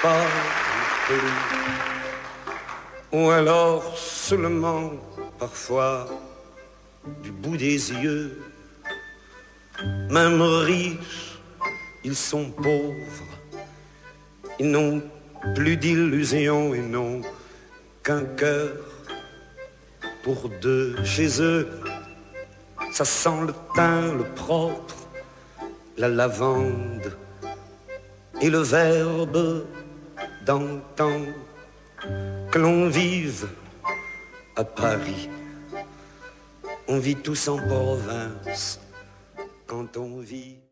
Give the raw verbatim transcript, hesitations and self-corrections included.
pas plus. Ou alors seulement, parfois, du bout des yeux, même riches, ils sont pauvres. Ils n'ont plus d'illusions et n'ont qu'un cœur pour deux. Chez eux, ça sent le thym, le propre, la lavande et le verbe d'antan. Que l'on vive à Paris, on vit tous en province quand on vit.